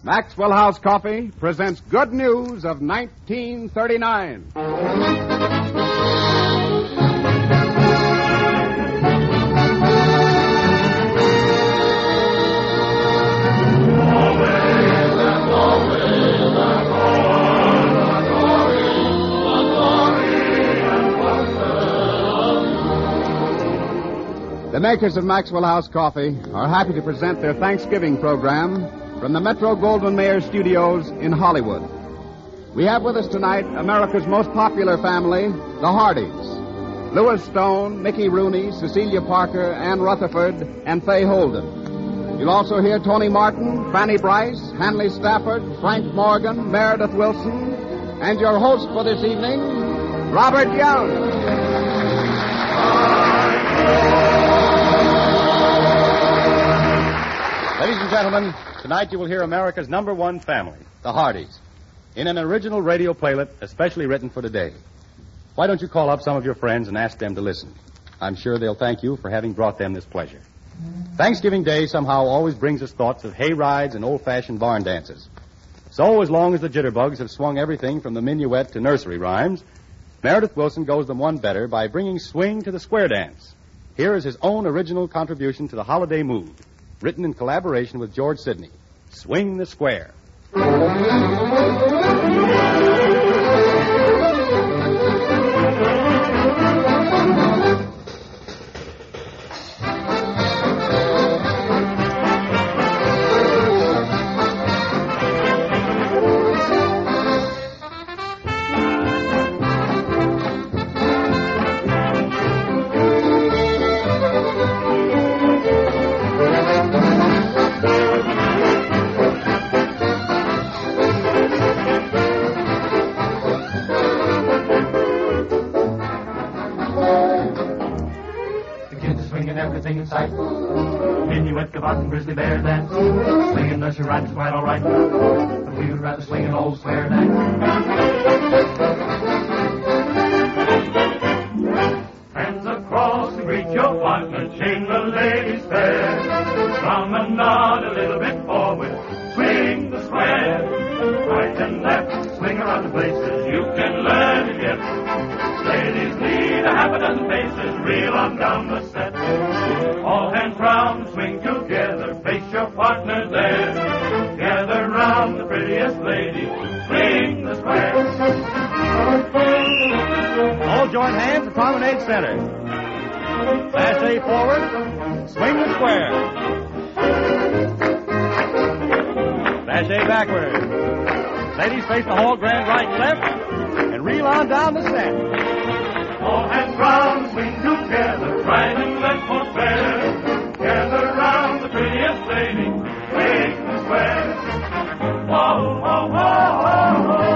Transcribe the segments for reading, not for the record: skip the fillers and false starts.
Maxwell House Coffee presents Good News of 1939. The makers of Maxwell House Coffee are happy to present their Thanksgiving program from the Metro-Goldwyn-Mayer Studios in Hollywood. We have with us tonight America's most popular family, the Hardys. Louis Stone, Mickey Rooney, Cecilia Parker, Ann Rutherford, and Fay Holden. You'll also hear Tony Martin, Fanny Bryce, Hanley Stafford, Frank Morgan, Meredith Wilson, and your host for this evening, Robert Young. Ladies and gentlemen, tonight you will hear America's number one family, the Hardys, in an original radio playlet especially written for today. Why don't you call up some of your friends and ask them to listen? I'm sure they'll thank you for having brought them this pleasure. Thanksgiving Day somehow always brings us thoughts of hay rides and old-fashioned barn dances. So as long as the jitterbugs have swung everything from the minuet to nursery rhymes, Meredith Wilson goes them one better by bringing swing to the square dance. Here is his own original contribution to the holiday mood, written in collaboration with George Sidney. Swing the Square. Everything in sight. Minuet, gavotte, and grizzly bear dance. Swinging nursery rhymes quite all right, but we would rather swing an old square dance. Hands across and greet your partner, chamberlain fair. From and nod a little bit forward, swing the square. Right and left, swing around the places you can learn to get. Ladies lead a half a dozen paces, reel on down the set. All hands round, swing together, face your partner there. Gather round the prettiest lady, swing the square. All join hands and promenade center. Sashay forward, swing the square. Sashay backward. Ladies face the hall grand right and left, and reel on down the set. All hands round, swing together, right and left for fair. Gather round the prettiest lady, swing the square. Whoa, whoa, whoa, whoa, whoa.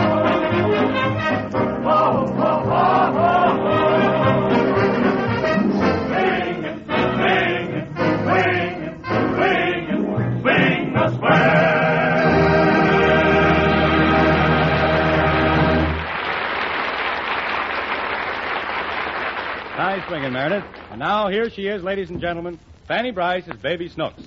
Whoa, whoa, whoa, whoa, whoa. Swing it, swing it, swing it, swing it, swing the square. Nice swinging, Meredith. And now here she is, ladies and gentlemen, Fanny Bryce as Baby Snooks.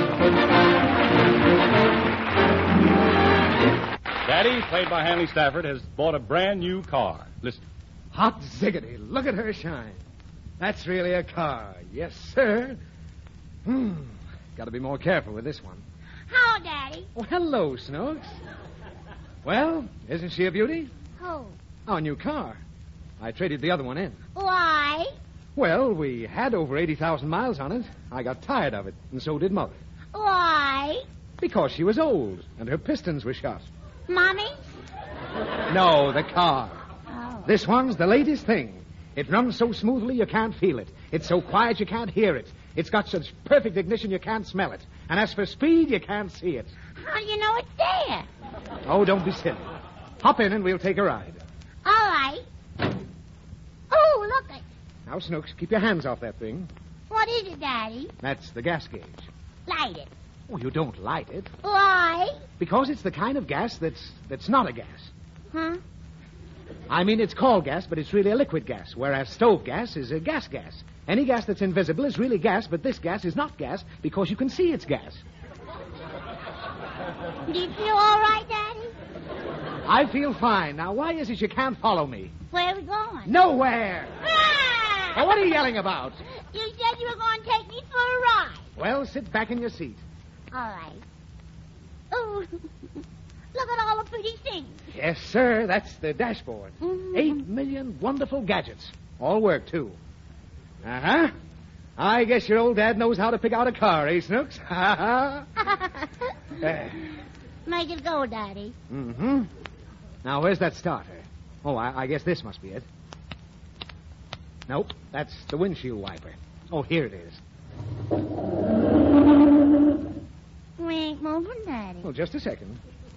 Daddy, played by Hanley Stafford, has bought a brand new car. Listen. Hot ziggity. Look at her shine. That's really a car. Yes, sir. Got to be more careful with this one. How, Daddy? Oh, hello, Snooks. Well, isn't she a beauty? Who? Our new car. I traded the other one in. Why? Well, we had over 80,000 miles on it. I got tired of it, and so did Mother. Why? Because she was old, and her pistons were shot. Mommy? No, the car. Oh. This one's the latest thing. It runs so smoothly you can't feel it. It's so quiet you can't hear it. It's got such perfect ignition you can't smell it. And as for speed, you can't see it. How do you know it's there? Oh, don't be silly. Hop in and we'll take a ride. All right. Oh, look it. Now, Snooks, keep your hands off that thing. What is it, Daddy? That's the gas gauge. Light it. Oh, you don't light it. Why? Because it's the kind of gas that's not a gas. Huh? I mean, it's called gas, but it's really a liquid gas, whereas stove gas is a gas. Any gas that's invisible is really gas, but this gas is not gas because you can see it's gas. Do you feel all right, Daddy? I feel fine. Now, why is it you can't follow me? Where are we going? Nowhere. Ah! Now, what are you yelling about? You said you were going to take me for a ride. Well, sit back in your seat. All right. Oh, look at all the pretty things. Yes, sir. That's the dashboard. Mhm. 8 million wonderful gadgets. All work, too. Uh-huh. I guess your old dad knows how to pick out a car, eh, Snooks? Ha ha. Make it go, Daddy. Mm-hmm. Now, where's that starter? Oh, I guess this must be it. Nope, that's the windshield wiper. Oh, here it is. We ain't moving, Daddy. Oh, just a second.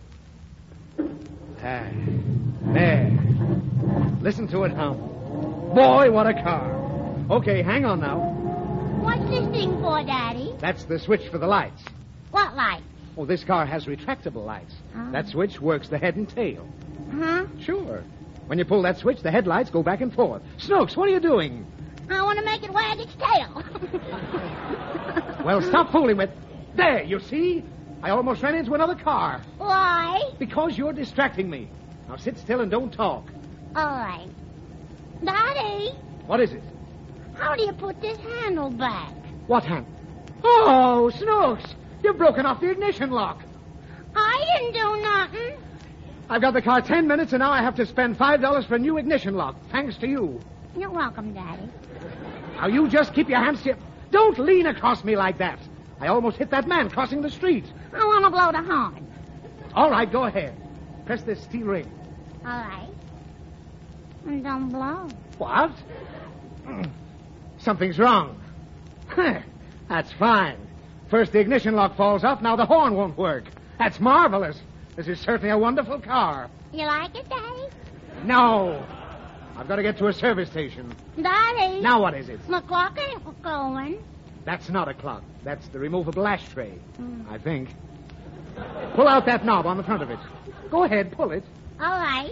There. Listen to it hum. Boy, what a car. Okay, hang on now. What's this thing for, Daddy? That's the switch for the lights. What light? Oh, this car has retractable lights. Oh. That switch works the head and tail. Huh? Sure. When you pull that switch, the headlights go back and forth. Snooks, what are you doing? I want to make it wag its tail. Well, stop fooling with... There, you see? I almost ran into another car. Why? Because you're distracting me. Now sit still and don't talk. All right. Daddy, What is it? how do you put this handle back? What hand? Oh, Snooks! You've broken off the ignition lock. I didn't do nothing. I've got the car 10 minutes, and now I have to spend $5 for a new ignition lock, thanks to you. You're welcome, Daddy. Now, you just keep your hands to... Don't lean across me like that. I almost hit that man crossing the street. I want to blow the horn. All right, go ahead. Press this steel ring. All right. And don't blow. What? Something's wrong. That's fine. First the ignition lock falls off, now the horn won't work. That's marvelous. This is certainly a wonderful car. You like it, Daddy? No. I've got to get to a service station. Daddy. Now what is it? My clock ain't going. That's not a clock. That's the removable ashtray, I think. Pull out that knob on the front of it. Go ahead, pull it. All right.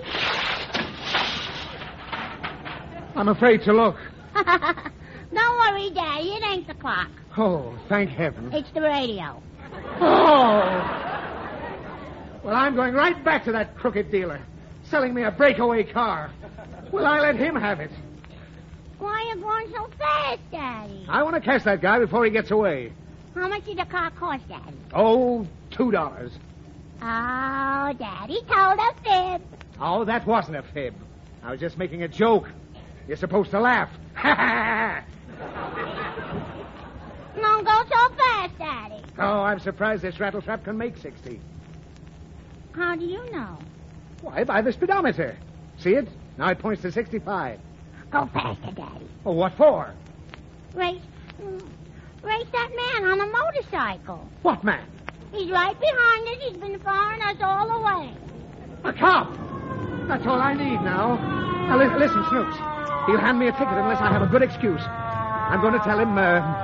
I'm afraid to look. Don't worry, Daddy. It ain't the clock. Oh, thank heaven. It's the radio. Oh! Well, I'm going right back to that crooked dealer, selling me a breakaway car. Will I let him have it? Why are you going so fast, Daddy? I want to catch that guy before he gets away. How much did the car cost, Daddy? Oh, $2. Oh, Daddy told a fib. Oh, that wasn't a fib. I was just making a joke. You're supposed to laugh. Ha ha! Don't go so fast, Daddy. Oh, I'm surprised this rattletrap can make 60. How do you know? Why, by the speedometer. See it? Now it points to 65. Go faster, Daddy. Oh, what for? Race that man on a motorcycle. What man? He's right behind us. He's been following us all the way. A cop. That's all I need now. Now, listen, Snooks. He'll hand me a ticket unless I have a good excuse. I'm going to tell him,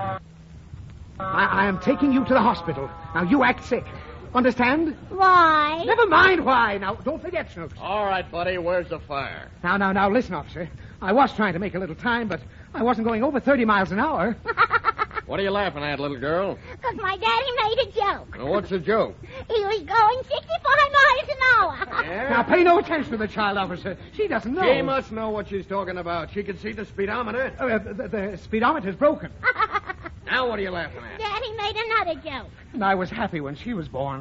I am taking you to the hospital. Now, you act sick. Understand? Why? Never mind why. Now, don't forget, Snooks. All right, buddy, where's the fire? Now, listen, officer. I was trying to make a little time, but I wasn't going over 30 miles an hour. What are you laughing at, little girl? Because my daddy made a joke. Well, what's the joke? He was going 65 miles an hour. Now, pay no attention to the child, officer. She doesn't know. She must know what she's talking about. She can see the speedometer. The speedometer's broken. Now what are you laughing at? Daddy made another joke. And I was happy when she was born.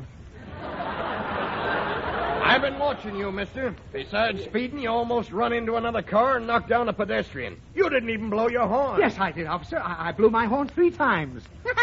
I've been watching you, mister. Besides speeding, you almost run into another car and knocked down a pedestrian. You didn't even blow your horn. Yes, I did, officer. I blew my horn 3 times.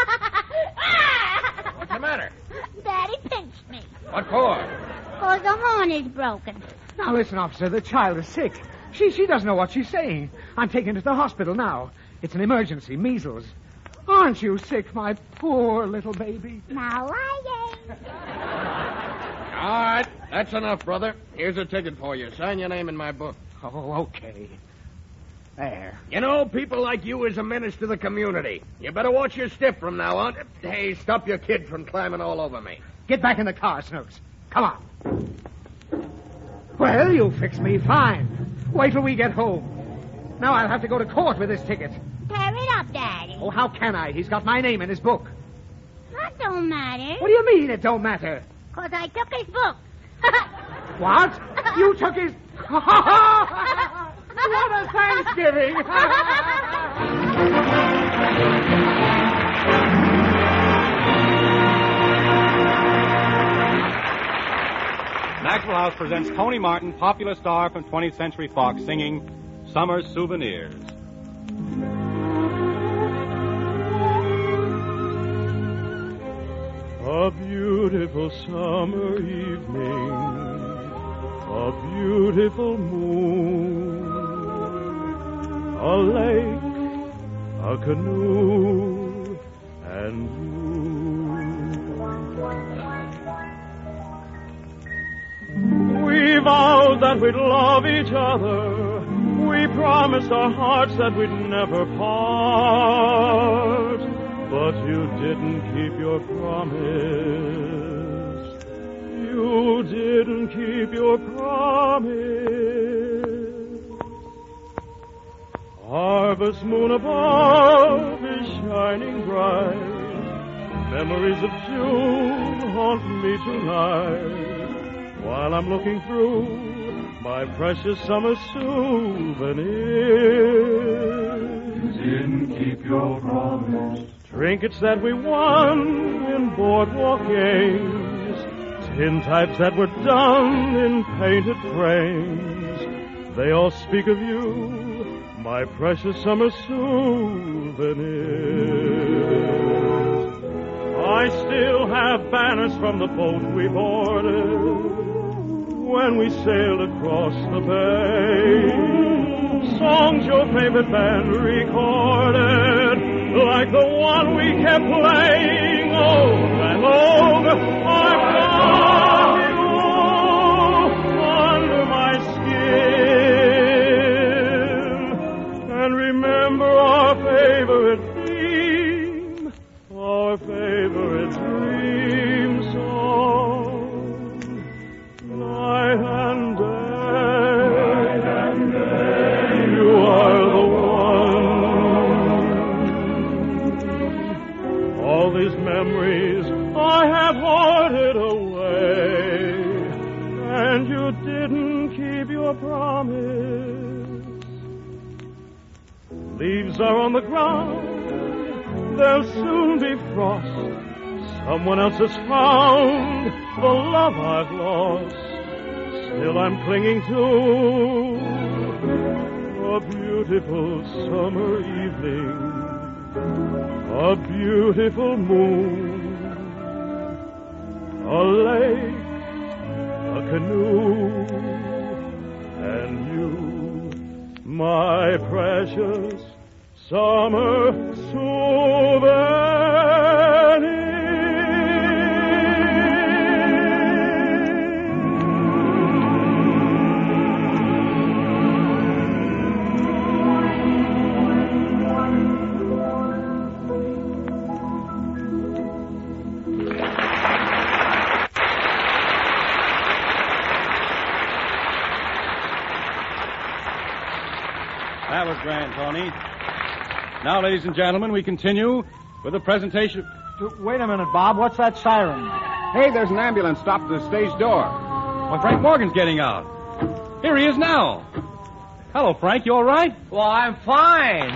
What's the matter? Daddy pinched me. What for? Because the horn is broken. Now, listen, officer. The child is sick. She doesn't know what she's saying. I'm taking her to the hospital now. It's an emergency, measles. Aren't you sick, my poor little baby? Now I ain't. All right, that's enough, brother. Here's a ticket for you. Sign your name in my book. Oh, okay. There. You know, people like you is a menace to the community. You better watch your step from now on. Hey, stop your kid from climbing all over me. Get back in the car, Snooks. Come on. Well, you fix me fine. Wait till we get home. Now I'll have to go to court with this ticket. Tear it up, Daddy. Oh, how can I? He's got my name in his book. That don't matter. What do you mean it don't matter? 'Cause I took his book. What? You took his... What a Thanksgiving! Maxwell House presents Tony Martin, popular star from 20th Century Fox, singing Summer Souvenirs. A beautiful summer evening, a beautiful moon, a lake, a canoe, and you. We vowed that we'd love each other. We promised our hearts that we'd never part. But you didn't keep your promise. You didn't keep your promise. Harvest moon above is shining bright. Memories of June haunt me tonight. While I'm looking through my precious summer souvenirs. You didn't keep your promise. Trinkets that we won in boardwalk games, tintypes that were done in painted frames. They all speak of you, my precious summer souvenirs. I still have banners from the boat we boarded when we sailed across the bay. Songs your favorite band recorded, like the one we kept playing over and over. I've got you under my skin. And remember our favorite theme, our favorite dream song. Night and day, you are the one. All these memories I have hoarded away, and you didn't keep your promise. Leaves are on the ground, there'll soon be frost. Someone else has found the love I've lost. Still I'm clinging to a beautiful summer evening, a beautiful moon, a lake, a canoe, and you, my precious summer souvenir. That was grand, Tony. Now, ladies and gentlemen, we continue with the presentation. Wait a minute, Bob. What's that siren? Hey, there's an ambulance stopped at the stage door. Well, Frank Morgan's getting out. Here he is now. Hello, Frank. You all right? Well, I'm fine.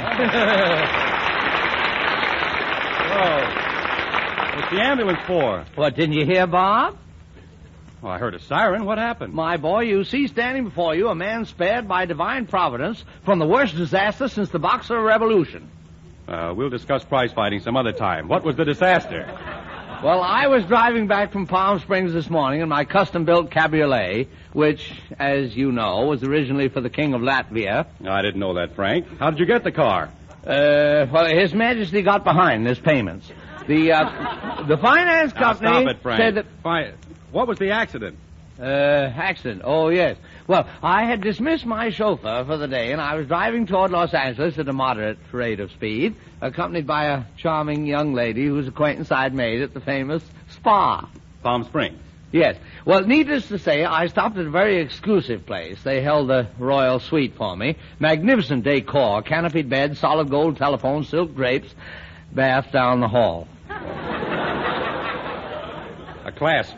Oh. What's the ambulance for? What, didn't you hear, Bob? Oh, I heard a siren. What happened? My boy, you see standing before you a man spared by divine providence from the worst disaster since the Boxer Revolution. We'll discuss prize fighting some other time. What was the disaster? Well, I was driving back from Palm Springs this morning in my custom-built cabriolet, which, as you know, was originally for the King of Latvia. I didn't know that, Frank. How did you get the car? Well, His Majesty got behind his payments. The finance company Now, stop it, Frank. said that... What was the accident? Accident. Oh, yes. Well, I had dismissed my chauffeur for the day, and I was driving toward Los Angeles at a moderate rate of speed, accompanied by a charming young lady whose acquaintance I'd made at the famous spa. Palm Springs. Yes. Well, needless to say, I stopped at a very exclusive place. They held a royal suite for me. Magnificent decor, canopied bed, solid gold telephone, silk drapes, bath down the hall. A class spot.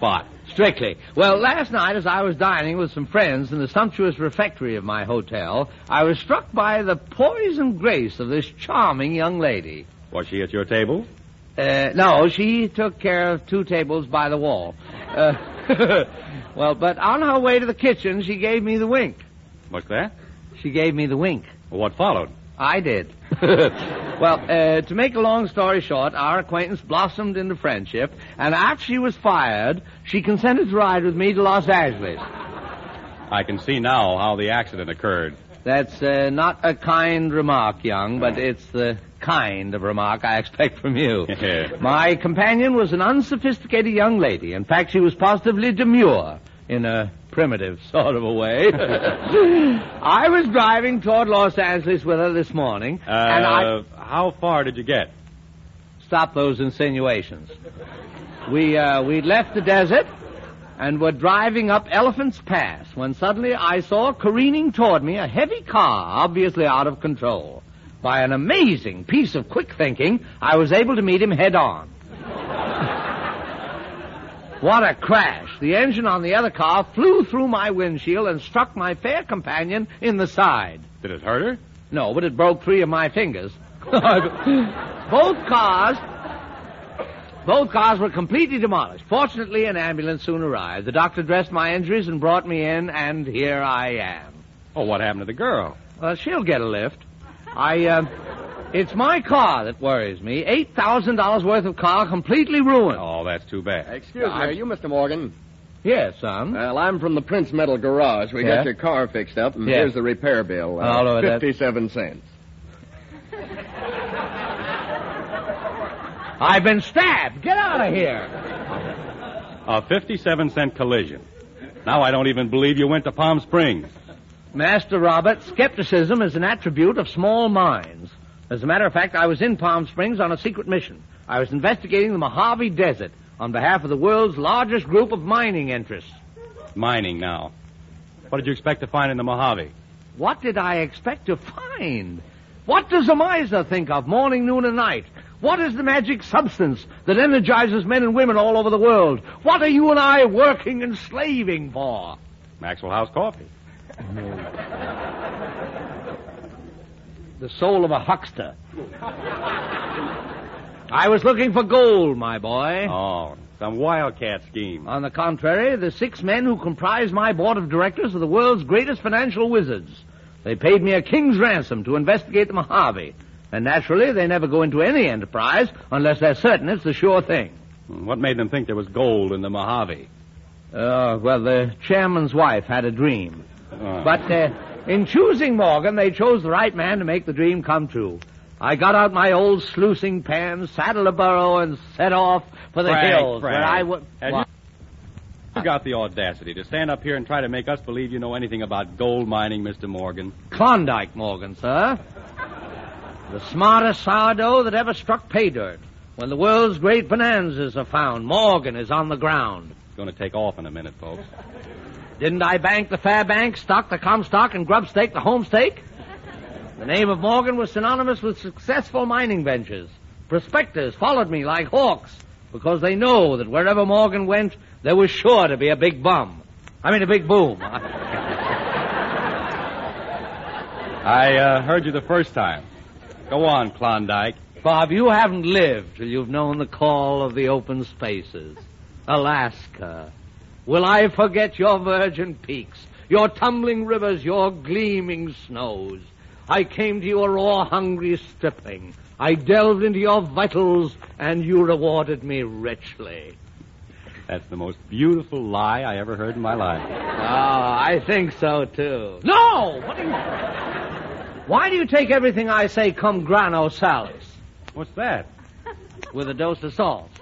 Strictly. Well, last night, as I was dining with some friends in the sumptuous refectory of my hotel, I was struck by the poise and grace of this charming young lady. Was she at your table? No, she took care of 2 tables by the wall. Well, but on her way to the kitchen, she gave me the wink. What's that? She gave me the wink. Well, what followed? I did. Well, to make a long story short, our acquaintance blossomed into friendship, and after she was fired, she consented to ride with me to Los Angeles. I can see now how the accident occurred. That's not a kind remark, young, but it's the kind of remark I expect from you. My companion was an unsophisticated young lady. In fact, she was positively demure in a primitive sort of a way. I was driving toward Los Angeles with her this morning, and how far did you get? Stop those insinuations. We'd left the desert and were driving up Elephant's Pass when suddenly I saw careening toward me a heavy car, obviously out of control. By an amazing piece of quick thinking, I was able to meet him head on. What a crash. The engine on the other car flew through my windshield and struck my fair companion in the side. Did it hurt her? No, but it broke 3 of my fingers. Both cars were completely demolished. Fortunately, an ambulance soon arrived. The doctor dressed my injuries and brought me in, and here I am. Oh, what happened to the girl? Well, she'll get a lift. It's my car that worries me. $8,000 worth of car completely ruined. Oh, that's too bad. Excuse me, are you Mr. Morgan? Yes, son. Well, I'm from the Prince Metal Garage. We got your car fixed up, and here's the repair bill. 57 cents. I've been stabbed. Get out of here. A 57-cent collision. Now I don't even believe you went to Palm Springs. Master Robert, skepticism is an attribute of small minds. As a matter of fact, I was in Palm Springs on a secret mission. I was investigating the Mojave Desert on behalf of the world's largest group of mining interests. Mining now. What did you expect to find in the Mojave? What did I expect to find? What does a miser think of morning, noon, and night? What is the magic substance that energizes men and women all over the world? What are you and I working and slaving for? Maxwell House coffee. The soul of a huckster. I was looking for gold, my boy. Oh, some wildcat scheme. On the contrary, the 6 men who comprise my board of directors are the world's greatest financial wizards. They paid me a king's ransom to investigate the Mojave. And naturally, they never go into any enterprise unless they're certain it's the sure thing. What made them think there was gold in the Mojave? Well, the chairman's wife had a dream. But in choosing Morgan, they chose the right man to make the dream come true. I got out my old sluicing pan, saddled a burro, and set off for the hills. Frank, where I would. You got the audacity to stand up here and try to make us believe you know anything about gold mining, Mr. Morgan. Klondike, Morgan, sir. The smartest sourdough that ever struck pay dirt. When the world's great bonanzas are found, Morgan is on the ground. It's going to take off in a minute, folks. Didn't I bank the Fairbank, stock the Comstock, and grub stake the Homestake? The name of Morgan was synonymous with successful mining ventures. Prospectors followed me like hawks because they know that wherever Morgan went, there was sure to be a big boom. I heard you the first time. Go on, Klondike. Bob, you haven't lived till you've known the call of the open spaces. Alaska. Will I forget your virgin peaks, your tumbling rivers, your gleaming snows? I came to you a raw, hungry stripling. I delved into your vitals, and you rewarded me richly. That's the most beautiful lie I ever heard in my life. Oh, I think so, too. No! Why do you take everything I say cum grano salis? What's that? With a dose of salt.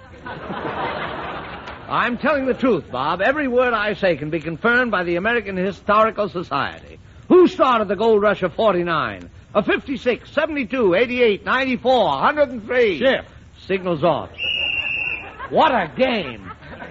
I'm telling the truth, Bob. Every word I say can be confirmed by the American Historical Society. Who started the gold rush of 49? Of 56, 72, 88, 94, 103. Ship. Signals off. What a game.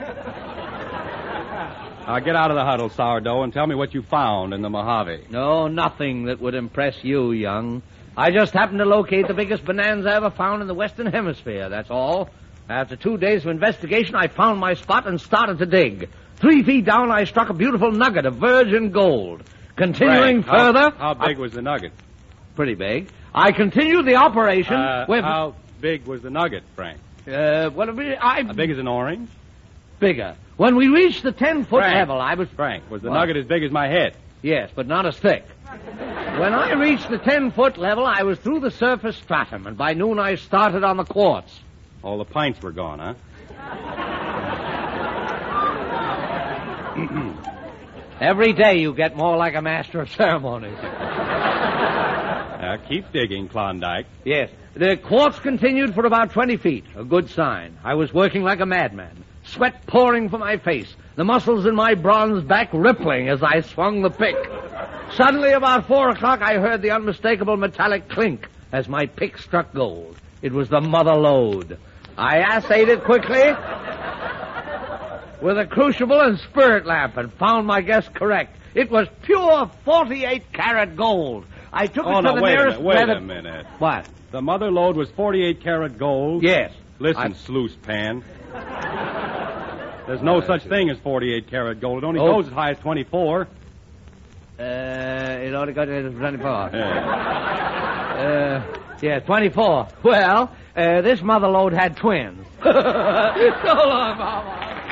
Get out of the huddle, sourdough, and tell me what you found in the Mojave. No, nothing that would impress you, young. I just happened to locate the biggest bonanza ever found in the Western Hemisphere, that's all. After 2 days of investigation, I found my spot and started to dig. 3 feet down, I struck a beautiful nugget of virgin gold. Continuing Frank, further... How big was the nugget? Pretty big. I continued the operation with... How big was the nugget, Frank? How big as an orange? Bigger. When we reached the 10-foot level, I was... Frank, was the nugget as big as my head? Yes, but not as thick. When I reached the 10-foot level, I was through the surface stratum, and by noon I started on the quartz. All the pints were gone, huh? Every day you get more like a master of ceremonies. Keep digging, Klondike. Yes. The quartz continued for about 20 feet. A good sign. I was working like a madman. Sweat pouring from my face. The muscles in my bronze back rippling as I swung the pick. Suddenly, about 4 o'clock, I heard the unmistakable metallic clink as my pick struck gold. It was the mother lode. I assayed it quickly with a crucible and spirit lamp and found my guess correct. It was pure 48-carat gold. I took it to the nearest... Wait a minute. What? The mother lode was 48-carat gold? Yes. Listen, sluice pan. There's no such thing as 48-carat gold. It only goes as high as 24. It only goes to 24. Yeah. 24. Well, this mother lode had twins. So long, Mama.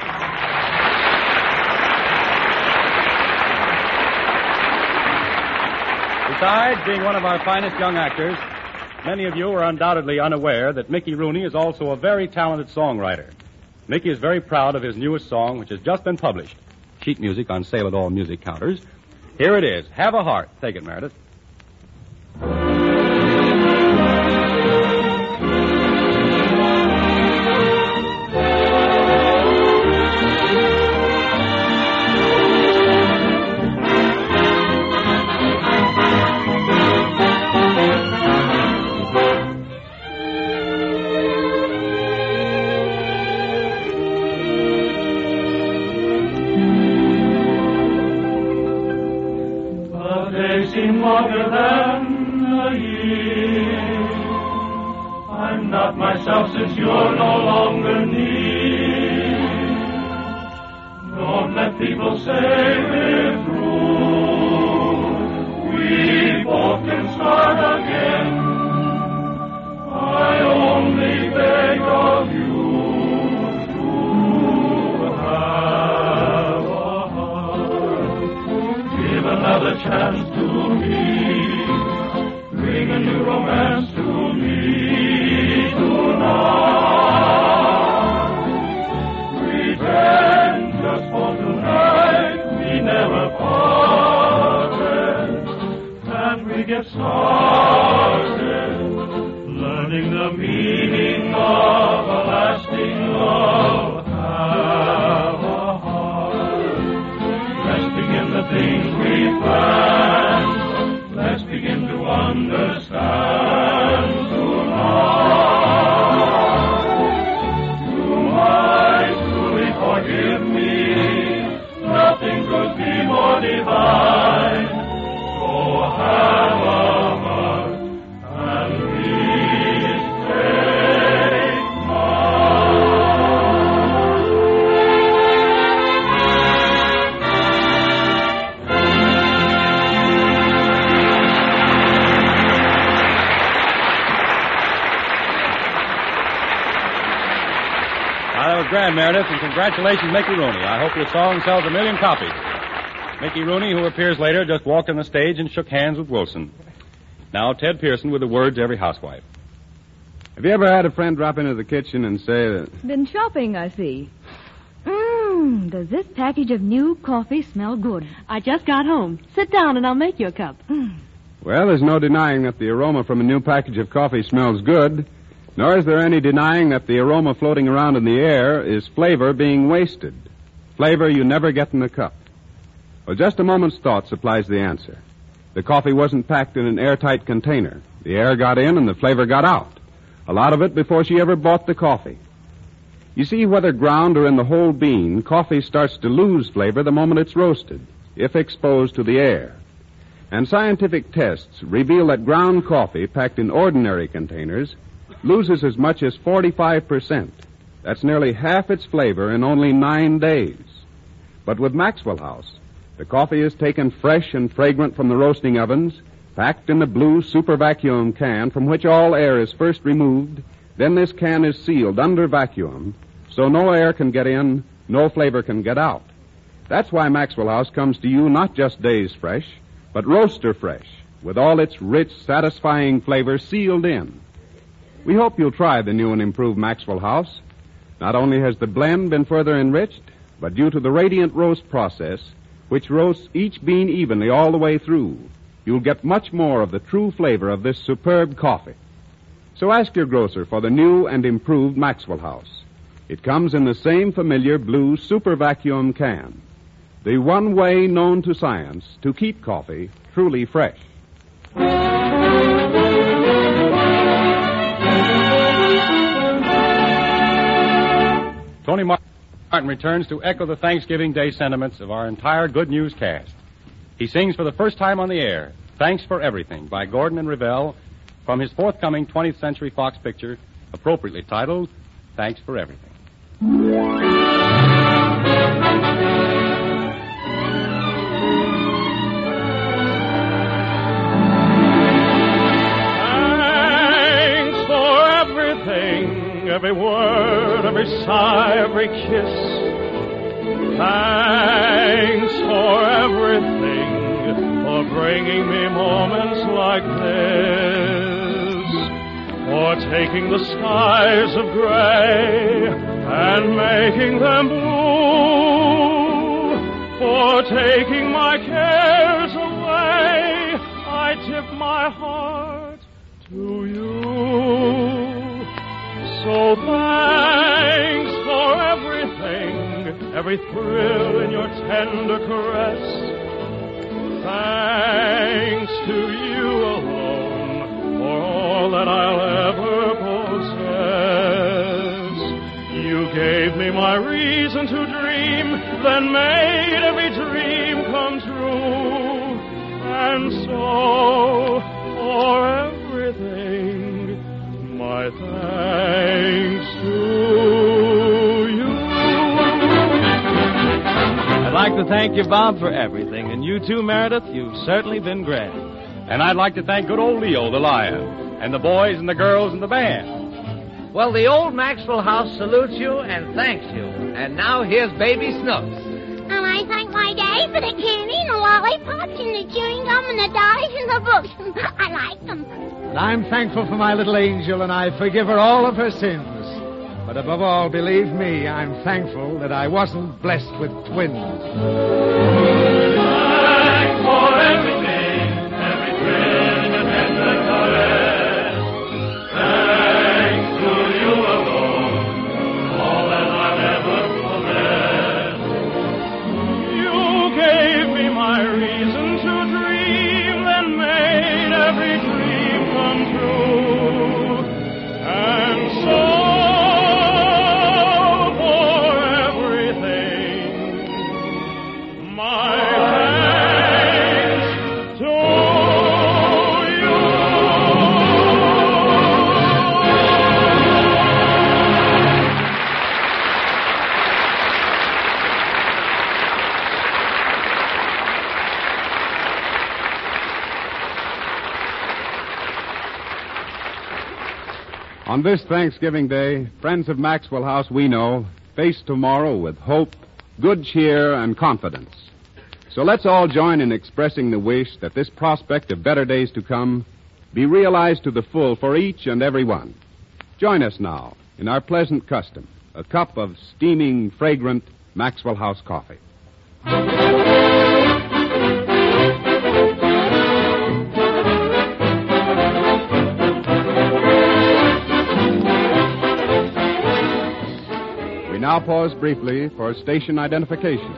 Besides being one of our finest young actors, many of you are undoubtedly unaware that Mickey Rooney is also a very talented songwriter. Mickey is very proud of his newest song, which has just been published. Sheet music on sale at all music counters. Here it is, Have a Heart. Take it, Meredith. Longer than a year. I'm not myself since you're no longer near. Don't let people say we're through. We both can start again. I only beg of you to have a heart. Give another chance to me. Bring a new romance to me tonight. Pretend just for tonight we never parted, and we get started learning the meaning of a lasting love. Have a heart. Let's begin the things we planned. Let's begin to understand tonight. You might truly forgive me. Nothing could be more divine. So have a heart and please take That was grand, Meredith, and congratulations, Mickey Rooney. I hope your song sells 1 million copies. Mickey Rooney, who appears later, just walked on the stage and shook hands with Wilson. Now, Ted Pearson with the words to every housewife. Have you ever had a friend drop into the kitchen and say that... Been shopping, I see. Does this package of new coffee smell good? I just got home. Sit down and I'll make you a cup. Well, there's no denying that the aroma from a new package of coffee smells good, nor is there any denying that the aroma floating around in the air is flavor being wasted. Flavor you never get in the cup. Well, just a moment's thought supplies the answer. The coffee wasn't packed in an airtight container. The air got in and the flavor got out. A lot of it before she ever bought the coffee. You see, whether ground or in the whole bean, coffee starts to lose flavor the moment it's roasted, if exposed to the air. And scientific tests reveal that ground coffee packed in ordinary containers loses as much as 45%. That's nearly half its flavor in only 9 days. But with Maxwell House, the coffee is taken fresh and fragrant from the roasting ovens, packed in the blue super vacuum can from which all air is first removed. Then this can is sealed under vacuum, so no air can get in, no flavor can get out. That's why Maxwell House comes to you not just days fresh, but roaster fresh, with all its rich, satisfying flavor sealed in. We hope you'll try the new and improved Maxwell House. Not only has the blend been further enriched, but due to the radiant roast process, which roasts each bean evenly all the way through, you'll get much more of the true flavor of this superb coffee. So ask your grocer for the new and improved Maxwell House. It comes in the same familiar blue super vacuum can, the one way known to science to keep coffee truly fresh. Tony Martin returns to echo the Thanksgiving Day sentiments of our entire Good News cast. He sings for the first time on the air, Thanks for Everything, by Gordon and Revell, from his forthcoming 20th Century Fox picture, appropriately titled, Thanks for Everything. Thanks for everything, every word, every sigh, every kiss. Thanks for everything, for bringing me moments like this, for taking the skies of gray and making them blue, for taking my cares away. I tip my heart to you. So thanks for everything, every thrill in your tender caress. Thanks to you alone for all that I'll ever possess. You gave me my reason to dream, then made every dream come true. And so, for everything, my thanks to you. I'd like to thank you, Bob, for everything. And you too, Meredith. You've certainly been great. And I'd like to thank good old Leo, the lion, and the boys and the girls in the band. Well, the old Maxwell House salutes you and thanks you. And now here's Baby Snooks. And I thank my daddy for the candy and the lollipops and the chewing gum and the dollies and the books. I like them. And I'm thankful for my little angel, and I forgive her all of her sins. But above all, believe me, I'm thankful that I wasn't blessed with twins. Thanks for everything, every thrill and tender caress. Thanks to you alone, all that I've ever possessed. You gave me my reason to dream, then made every dream come true. And so, for everything, my thanks to you. On this Thanksgiving Day, friends of Maxwell House, we know, face tomorrow with hope, good cheer, and confidence. So let's all join in expressing the wish that this prospect of better days to come be realized to the full for each and every one. Join us now in our pleasant custom, a cup of steaming, fragrant Maxwell House coffee. We now pause briefly for station identification.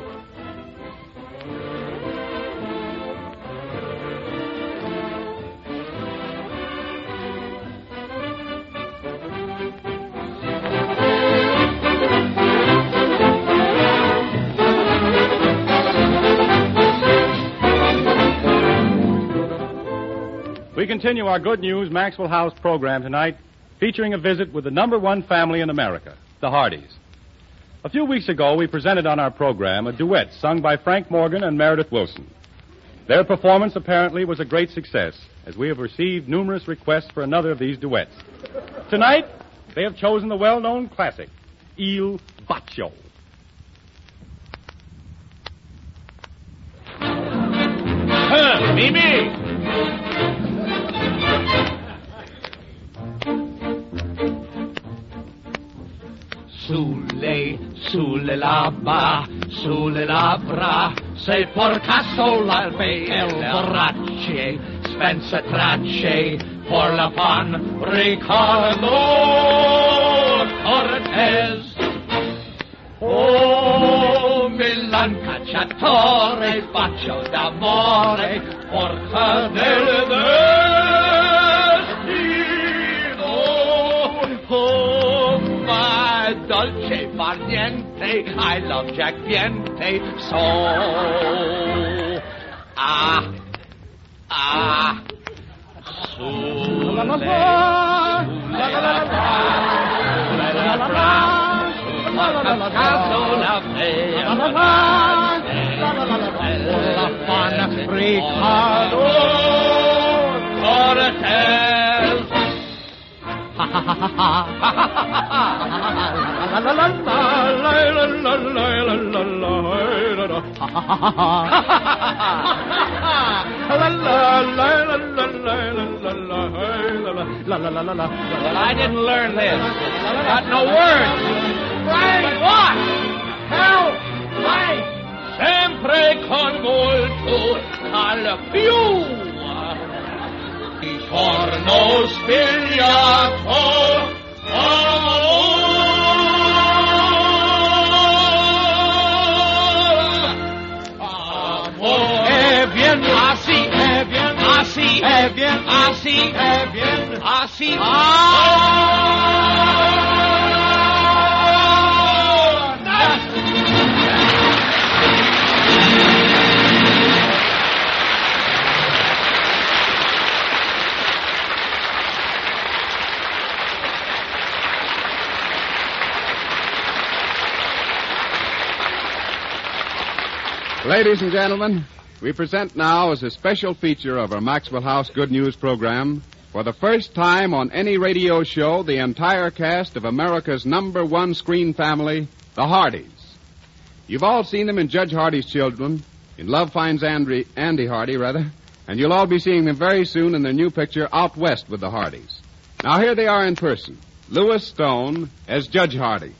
We continue our Good News Maxwell House program tonight, featuring a visit with the number one family in America, the Hardys. A few weeks ago, we presented on our program a duet sung by Frank Morgan and Meredith Wilson. Their performance apparently was a great success, as we have received numerous requests for another of these duets. Tonight, they have chosen the well-known classic, Il Bacio. Mimi! Sulle labbra, sei porcasso l'albe, el braccie, spensa tracce, for la pan, Ricardo Cortez. Oh, Milan cacciatore, bacio d'amore, porta del destino. Oh, my dolce far niente, I love Jack Piente so. Ricardo Cortez. Well, I didn't learn this. Got no words. Frank, what? Help! Frank! Sempre con molto al più. Torno spigliato. Así. Ladies and gentlemen, we present now as a special feature of our Maxwell House Good News program, for the first time on any radio show, the entire cast of America's #1 screen family, the Hardys. You've all seen them in Judge Hardy's Children, in Love Finds Andy Hardy, and you'll all be seeing them very soon in their new picture, Out West with the Hardys. Now here they are in person, Louis Stone as Judge Hardy.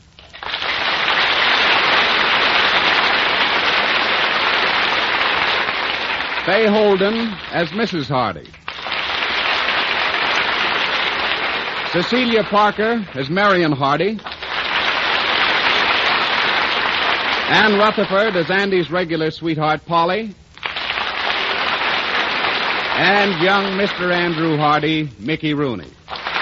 Fay Holden as Mrs. Hardy. Cecilia Parker as Marion Hardy. Ann Rutherford as Andy's regular sweetheart, Polly. And young Mr. Andrew Hardy, Mickey Rooney.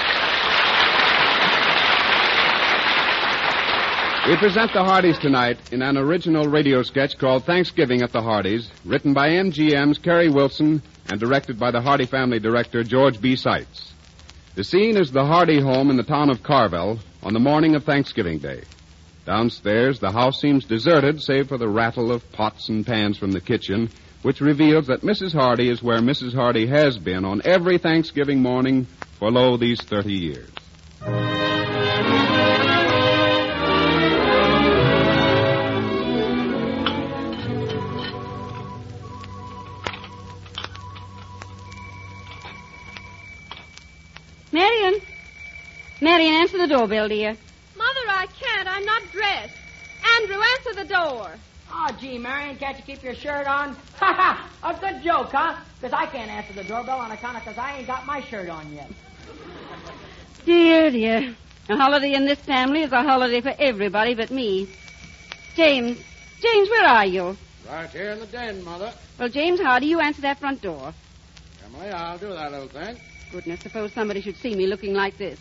We present the Hardys tonight in an original radio sketch called Thanksgiving at the Hardys, written by MGM's Kerry Wilson and directed by the Hardy family director George B. Seitz. The scene is the Hardy home in the town of Carvel on the morning of Thanksgiving Day. Downstairs, the house seems deserted save for the rattle of pots and pans from the kitchen, which reveals that Mrs. Hardy is where Mrs. Hardy has been on every Thanksgiving morning for, these 30 years. Marion, answer the doorbell, dear. Mother, I can't. I'm not dressed. Andrew, answer the door. Oh, gee, Marion, can't you keep your shirt on? Ha ha! A good joke, huh? Because I can't answer the doorbell on account of because I ain't got my shirt on yet. Dear. A holiday in this family is a holiday for everybody but me. James, where are you? Right here in the den, Mother. Well, James Hardy, you answer that front door. Emily, I'll do that, old thing. Goodness, suppose somebody should see me looking like this.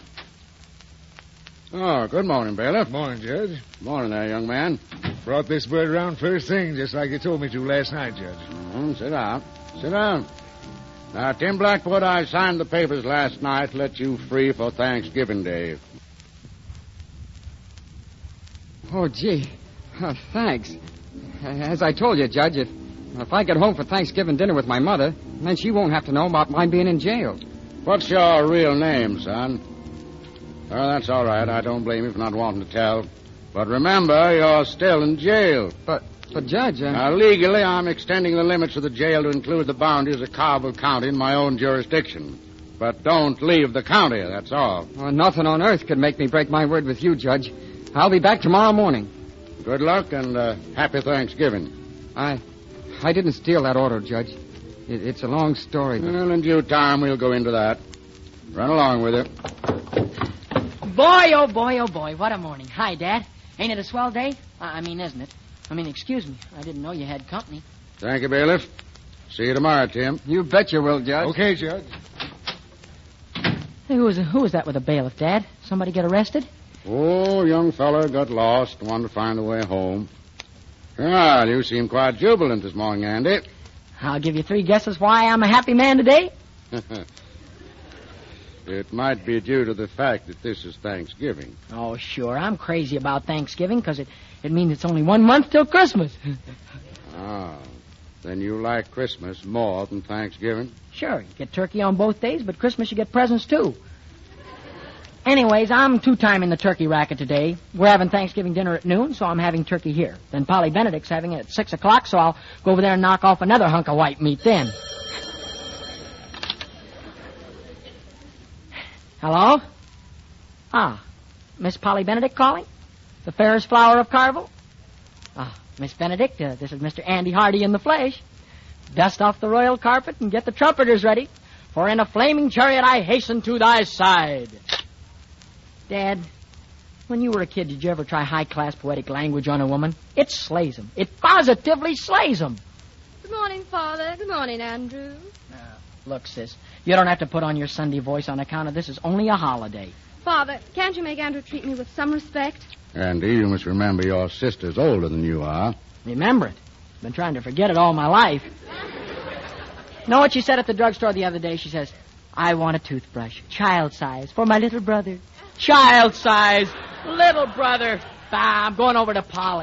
Oh, good morning, Bailiff. Morning, Judge. Morning there, young man. Brought this bird around first thing, just like you told me to last night, Judge. Sit down. Sit down. Now, Tim Blackwood, I signed the papers last night to let you free for Thanksgiving Day. Oh, gee. Thanks. As I told you, Judge, if I get home for Thanksgiving dinner with my mother, then she won't have to know about my being in jail. What's your real name, son? Well, that's all right. I don't blame you for not wanting to tell. But remember, you're still in jail. But Judge... Now, legally, I'm extending the limits of the jail to include the boundaries of Carville County in my own jurisdiction. But don't leave the county, that's all. Well, nothing on earth could make me break my word with you, Judge. I'll be back tomorrow morning. Good luck and happy Thanksgiving. I didn't steal that auto, Judge. It's a long story. But... Well, in due time, we'll go into that. Run along with it. Boy, oh boy, what a morning. Hi, Dad. Ain't it a swell day? I mean, isn't it? Excuse me. I didn't know you had company. Thank you, Bailiff. See you tomorrow, Tim. You bet you will, Judge. Okay, Judge. Hey, who was that with a bailiff, Dad? Somebody get arrested? Oh, young fella got lost, wanted to find the way home. Well, you seem quite jubilant this morning, Andy. I'll give you 3 guesses why I'm a happy man today. It might be due to the fact that this is Thanksgiving. Oh, sure. I'm crazy about Thanksgiving because it means it's only 1 month till Christmas. Ah, then you like Christmas more than Thanksgiving? Sure. You get turkey on both days, but Christmas you get presents, too. Anyways, I'm 2-timing the turkey racket today. We're having Thanksgiving dinner at noon, so I'm having turkey here. Then Polly Benedict's having it at 6 o'clock, so I'll go over there and knock off another hunk of white meat then. Hello? Ah, Miss Polly Benedict calling? The fairest flower of Carville? Ah, Miss Benedict, this is Mr. Andy Hardy in the flesh. Dust off the royal carpet and get the trumpeters ready, for in a flaming chariot I hasten to thy side. Dad, when you were a kid, did you ever try high-class poetic language on a woman? It slays 'em. It positively slays 'em. Good morning, Father. Good morning, Andrew. Look, sis, you don't have to put on your Sunday voice on account of this is only a holiday. Father, can't you make Andrew treat me with some respect? Andy, you must remember your sister's older than you are. Remember it? Been trying to forget it all my life. Know what she said at the drugstore the other day? She says, I want a toothbrush, child size, for my little brother. Child size, little brother. Bah, I'm going over to Polly's.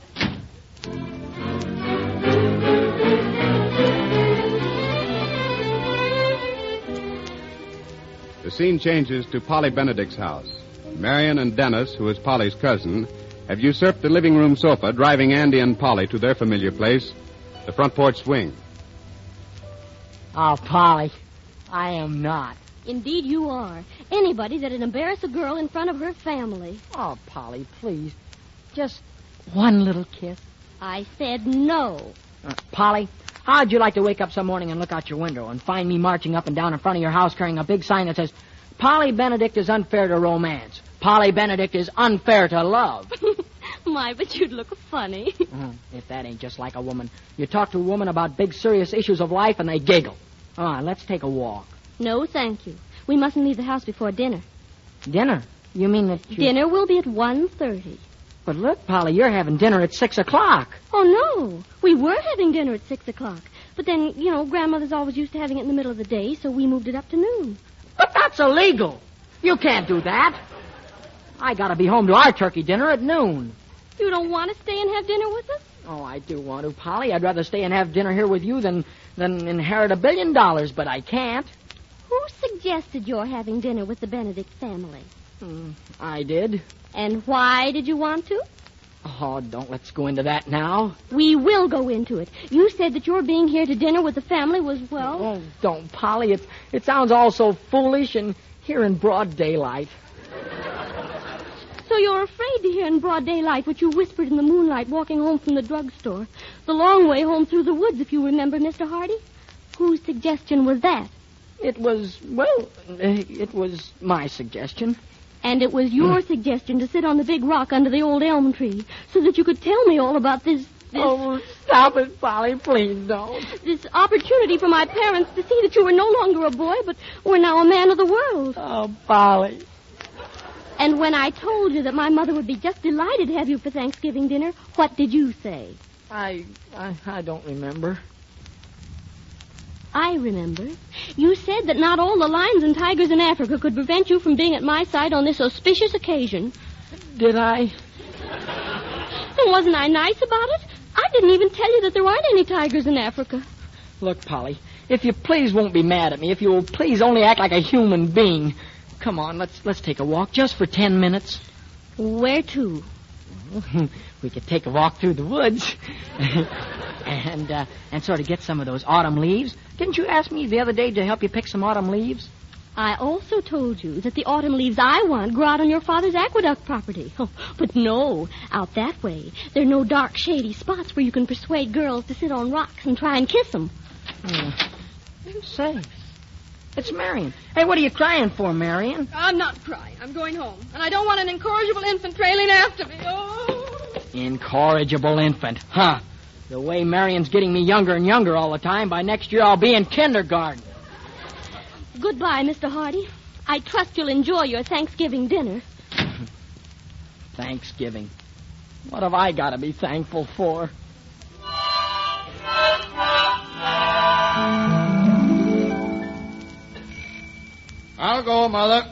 The scene changes to Polly Benedict's house. Marion and Dennis, who is Polly's cousin, have usurped the living room sofa, driving Andy and Polly to their familiar place, the front porch swing. Oh, Polly, I am not. Indeed you are. Anybody that'd embarrass a girl in front of her family. Oh, Polly, please. Just one little kiss. I said no. Polly, how'd you like to wake up some morning and look out your window and find me marching up and down in front of your house carrying a big sign that says, Polly Benedict is unfair to romance. Polly Benedict is unfair to love. My, but you'd look funny. If that ain't just like a woman. You talk to a woman about big, serious issues of life and they giggle. Let's take a walk. No, thank you. We mustn't leave the house before dinner. Dinner? You mean that you... Dinner will be at 1:30. But look, Polly, you're having dinner at 6 o'clock. Oh, no. We were having dinner at 6 o'clock. But then, Grandmother's always used to having it in the middle of the day, so we moved it up to noon. But that's illegal. You can't do that. I gotta be home to our turkey dinner at noon. You don't want to stay and have dinner with us? Oh, I do want to, Polly. I'd rather stay and have dinner here with you than inherit $1 billion, but I can't. Who suggested your having dinner with the Benedict family? I did. And why did you want to? Oh, don't let's go into that now. We will go into it. You said that your being here to dinner with the family was, well... Oh, don't, Polly. It sounds all so foolish and here in broad daylight. So you're afraid to hear in broad daylight what you whispered in the moonlight walking home from the drugstore. The long way home through the woods, if you remember, Mr. Hardy. Whose suggestion was that? It was my suggestion. And it was your suggestion to sit on the big rock under the old elm tree so that you could tell me all about this... Oh, stop it, Polly. Please don't. This opportunity for my parents to see that you were no longer a boy, but were now a man of the world. Oh, Polly. And when I told you that my mother would be just delighted to have you for Thanksgiving dinner, what did you say? I don't remember. I remember. You said that not all the lions and tigers in Africa could prevent you from being at my side on this auspicious occasion. Did I? And wasn't I nice about it? I didn't even tell you that there aren't any tigers in Africa. Look, Polly, if you please won't be mad at me, if you will please only act like a human being. Come on, let's take a walk just for 10 minutes. Where to? We could take a walk through the woods and sort of get some of those autumn leaves. Didn't you ask me the other day to help you pick some autumn leaves? I also told you that the autumn leaves I want grow out on your father's aqueduct property. Oh, but no, out that way, there are no dark, shady spots where you can persuade girls to sit on rocks and try and kiss them. Say, it's Marion. Hey, what are you crying for, Marion? I'm not crying. I'm going home. And I don't want an incorrigible infant trailing after me. Oh! Incorrigible infant, huh? The way Marion's getting me younger and younger all the time, by next year I'll be in kindergarten. Goodbye, Mr. Hardy. I trust you'll enjoy your Thanksgiving dinner. Thanksgiving. What have I got to be thankful for? I'll go, Mother.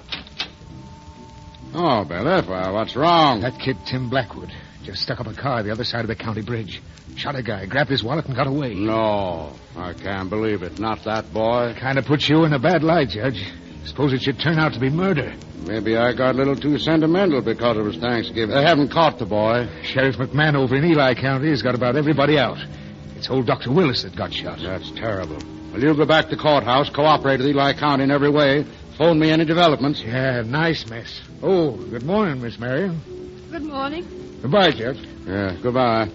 Oh, Billy, well, what's wrong? That kid, Tim Blackwood, just stuck up a car the other side of the county bridge. Shot a guy, grabbed his wallet, and got away. No, I can't believe it. Not that boy. Kind of puts you in a bad light, Judge. Suppose it should turn out to be murder. Maybe I got a little too sentimental because it was Thanksgiving. They haven't caught the boy. Sheriff McMahon over in Eli County has got about everybody out. It's old Dr. Willis that got shot. That's terrible. Well, you go back to the courthouse, cooperate with Eli County in every way. Phone me any developments. Yeah, nice mess. Oh, good morning, Miss Marion. Good morning. Goodbye, Judge. Yeah, goodbye.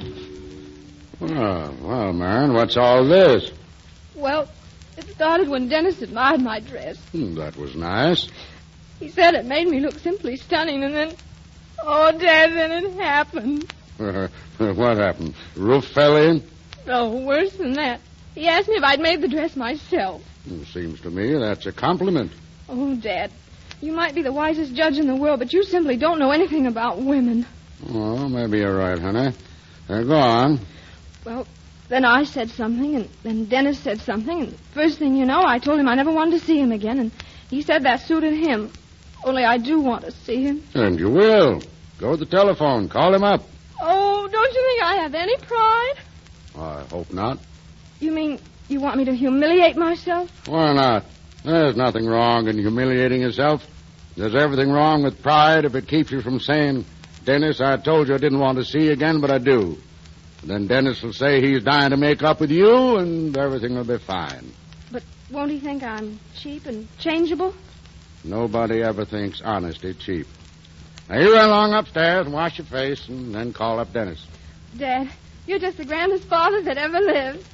Well, Marion, what's all this? Well, it started when Dennis admired my dress. That was nice. He said it made me look simply stunning, and then... Oh, Dad, then it happened. What happened? Roof fell in? Oh, worse than that. He asked me if I'd made the dress myself. Seems to me that's a compliment. Oh, Dad, you might be the wisest judge in the world, but you simply don't know anything about women. Oh, maybe you're right, honey. Go on. Well, then I said something, and then Dennis said something, and first thing you know, I told him I never wanted to see him again, and he said that suited him. Only I do want to see him. And you will. Go to the telephone. Call him up. Oh, don't you think I have any pride? I hope not. You mean you want me to humiliate myself? Why not? There's nothing wrong in humiliating yourself. There's everything wrong with pride if it keeps you from saying, Dennis, I told you I didn't want to see you again, but I do. Then Dennis will say he's dying to make up with you, and everything will be fine. But won't he think I'm cheap and changeable? Nobody ever thinks honesty cheap. Now, you run along upstairs and wash your face, and then call up Dennis. Dad, you're just the grandest father that ever lived.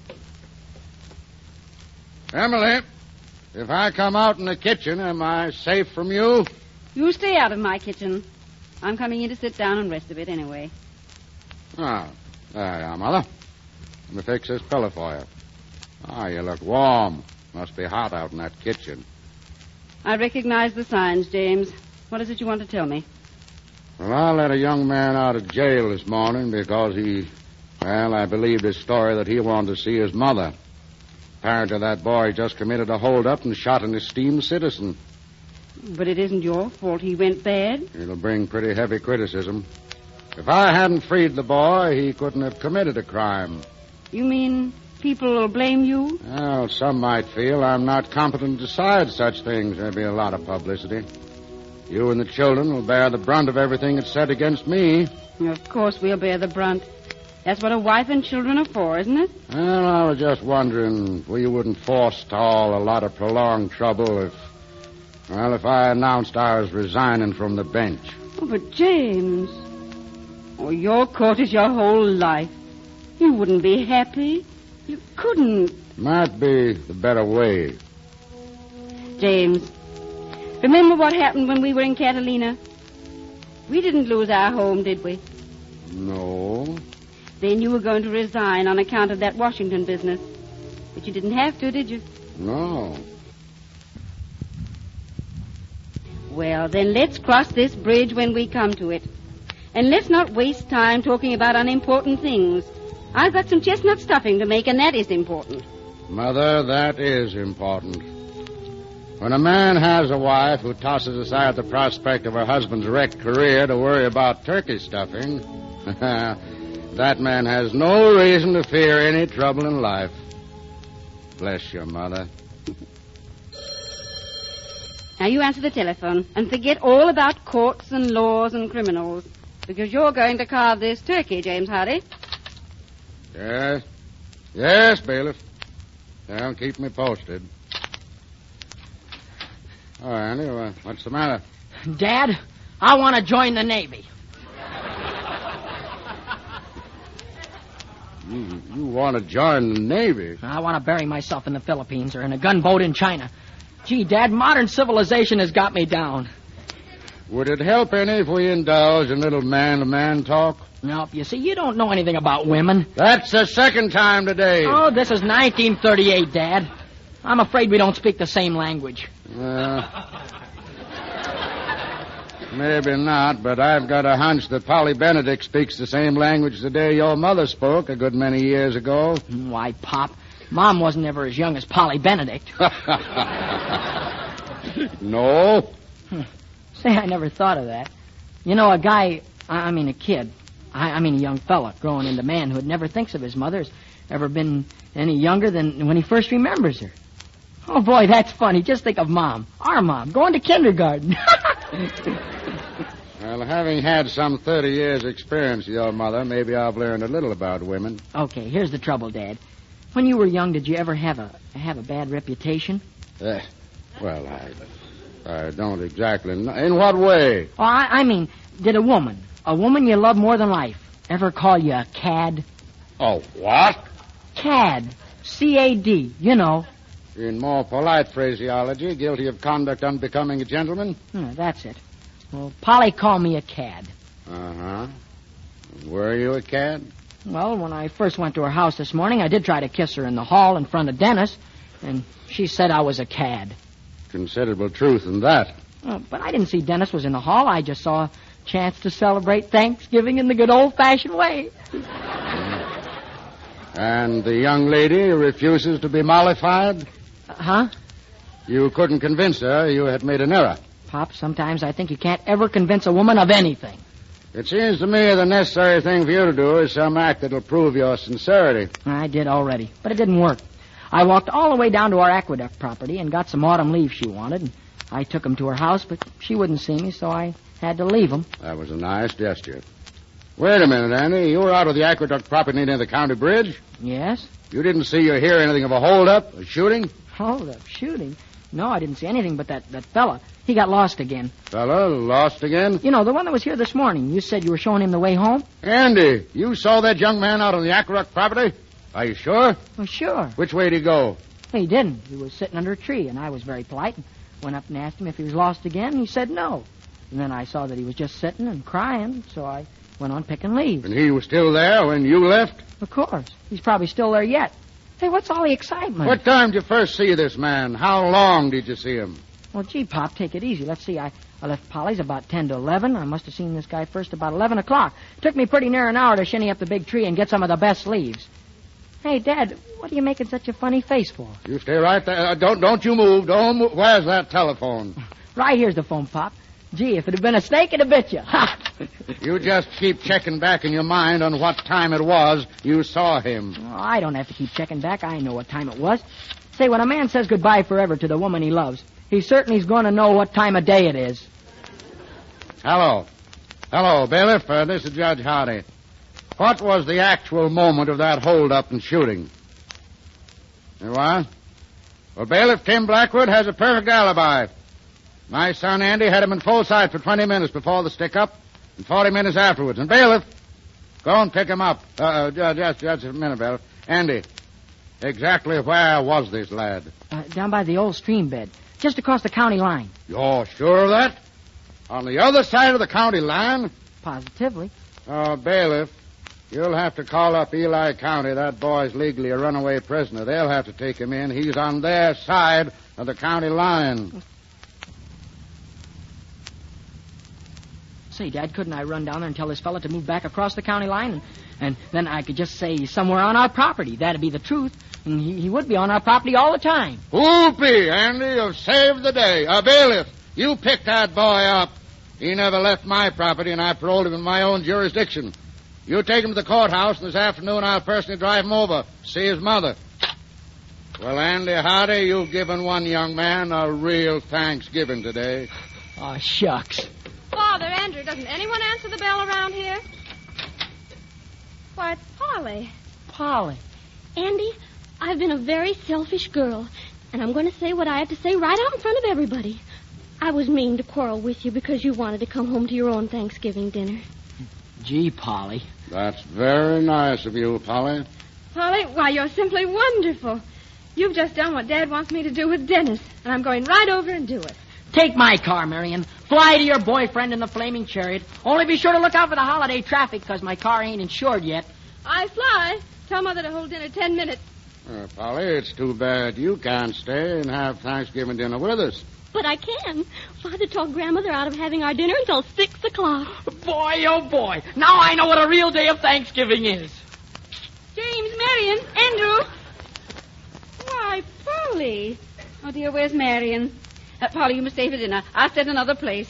Emily, if I come out in the kitchen, am I safe from you? You stay out of my kitchen. I'm coming in to sit down and rest a bit anyway. Oh, there you are, Mother. Let me fix this pillow for you. Ah, you look warm. Must be hot out in that kitchen. I recognize the signs, James. What is it you want to tell me? Well, I let a young man out of jail this morning because I believed his story that he wanted to see his mother. Apparently that boy just committed a holdup and shot an esteemed citizen. But it isn't your fault he went bad. It'll bring pretty heavy criticism. If I hadn't freed the boy, he couldn't have committed a crime. You mean people will blame you? Well, some might feel I'm not competent to decide such things. There'll be a lot of publicity. You and the children will bear the brunt of everything that's said against me. Of course we'll bear the brunt. That's what a wife and children are for, isn't it? Well, I was just wondering if we wouldn't forestall a lot of prolonged trouble if I announced I was resigning from the bench. Oh, but James... Oh, your court is your whole life. You wouldn't be happy. You couldn't. Might be the better way. James, remember what happened when we were in Catalina? We didn't lose our home, did we? No. Then you were going to resign on account of that Washington business. But you didn't have to, did you? No. Well, then let's cross this bridge when we come to it. And let's not waste time talking about unimportant things. I've got some chestnut stuffing to make, and that is important. Mother, that is important. When a man has a wife who tosses aside the prospect of her husband's wrecked career to worry about turkey stuffing, that man has no reason to fear any trouble in life. Bless your mother. Now you answer the telephone and forget all about courts and laws and criminals, because you're going to carve this turkey, James Hardy. Yes. Yes, bailiff. Well, keep me posted. Oh, Andy, what's the matter? Dad, I want to join the Navy. You want to join the Navy? I want to bury myself in the Philippines or in a gunboat in China. Gee, Dad, modern civilization has got me down. Would it help any if we indulge in little man-to-man talk? Nope. You see, you don't know anything about women. That's the second time today. Oh, this is 1938, Dad. I'm afraid we don't speak the same language. Maybe not, but I've got a hunch that Polly Benedict speaks the same language the day your mother spoke a good many years ago. Why, Pop, Mom wasn't ever as young as Polly Benedict. No? Say, I never thought of that. You know, a guy, a kid, a young fella growing into manhood never thinks of his mother as ever been any younger than when he first remembers her. Oh, boy, that's funny. Just think of Mom, our Mom, going to kindergarten. Well, having had some 30 years' experience with your mother, maybe I've learned a little about women. Okay, here's the trouble, Dad. When you were young, did you ever have a bad reputation? Well, I don't exactly know. In what way? Oh, I mean, did a woman you love more than life, ever call you a cad? Oh, what? Cad. C-A-D, you know. In more polite phraseology, guilty of conduct unbecoming a gentleman? That's it. Well, Polly called me a cad. Uh-huh. Were you a cad? Well, when I first went to her house this morning, I did try to kiss her in the hall in front of Dennis, and she said I was a cad. Considerable truth in that. But I didn't see Dennis was in the hall. I just saw a chance to celebrate Thanksgiving in the good old-fashioned way. And the young lady refuses to be mollified? Huh? You couldn't convince her you had made an error. Pop, sometimes I think you can't ever convince a woman of anything. It seems to me the necessary thing for you to do is some act that'll prove your sincerity. I did already, but it didn't work. I walked all the way down to our aqueduct property and got some autumn leaves she wanted. And I took them to her house, but she wouldn't see me, so I had to leave them. That was a nice gesture. Wait a minute, Andy. You were out of the aqueduct property near the county bridge? Yes. You didn't see or hear anything of a hold-up, a shooting? Hold-up, shooting? No, I didn't see anything but that fella. He got lost again. Fella lost again? You know, the one that was here this morning. You said you were showing him the way home? Andy, you saw that young man out on the aqueduct property? Are you sure? Well, sure. Which way did he go? He didn't. He was sitting under a tree, and I was very polite and went up and asked him if he was lost again, and he said no. And then I saw that he was just sitting and crying, so I went on picking leaves. And he was still there when you left? Of course. He's probably still there yet. Hey, what's all the excitement? What time did you first see this man? How long did you see him? Well, gee, Pop, take it easy. Let's see. I left Polly's about 10 to 11. I must have seen this guy first about 11 o'clock. Took me pretty near an hour to shinny up the big tree and get some of the best leaves. Hey, Dad, what are you making such a funny face for? You stay right there. Don't you move. Don't move. Where's that telephone? Right here's the phone, Pop. Gee, if it had been a snake, it'd have bit you. Ha! You just keep checking back in your mind on what time it was you saw him. Oh, I don't have to keep checking back. I know what time it was. Say, when a man says goodbye forever to the woman he loves, he certainly's going to know what time of day it is. Hello. Hello, bailiff. This is Judge Hardy. What was the actual moment of that hold-up and shooting? You are? Well, Bailiff Tim Blackwood has a perfect alibi. My son Andy had him in full sight for 20 minutes before the stick-up and 40 minutes afterwards. And, Bailiff, go and pick him up. Just a minute, Bailiff. Andy, exactly where was this lad? Down by the old stream bed, just across the county line. You're sure of that? On the other side of the county line? Positively. Oh, Bailiff, you'll have to call up Eli County. That boy's legally a runaway prisoner. They'll have to take him in. He's on their side of the county line. Say, Dad, couldn't I run down there and tell this fella to move back across the county line? And then I could just say somewhere on our property. That'd be the truth. And he would be on our property all the time. Whoopee, Andy, you've saved the day. Bailiff, you pick that boy up. He never left my property, and I paroled him in my own jurisdiction. You take him to the courthouse, and this afternoon I'll personally drive him over, see his mother. Well, Andy Hardy, you've given one young man a real Thanksgiving today. Oh, shucks. Father, Andrew, doesn't anyone answer the bell around here? Why, it's Polly. Polly. Andy, I've been a very selfish girl, and I'm going to say what I have to say right out in front of everybody. I was mean to quarrel with you because you wanted to come home to your own Thanksgiving dinner. Gee, Polly. That's very nice of you, Polly. Polly, why, you're simply wonderful. You've just done what Dad wants me to do with Dennis, and I'm going right over and do it. Take my car, Marion. Fly to your boyfriend in the flaming chariot. Only be sure to look out for the holiday traffic, because my car ain't insured yet. I fly. Tell Mother to hold dinner 10 minutes. Polly, it's too bad you can't stay and have Thanksgiving dinner with us. But I can. Father talked Grandmother out of having our dinner until 6 o'clock. Boy, oh boy. Now I know what a real day of Thanksgiving is. James, Marion, Andrew. Why, Polly. Oh, dear, where's Marion? Polly, you must stay for dinner. I'll set another place.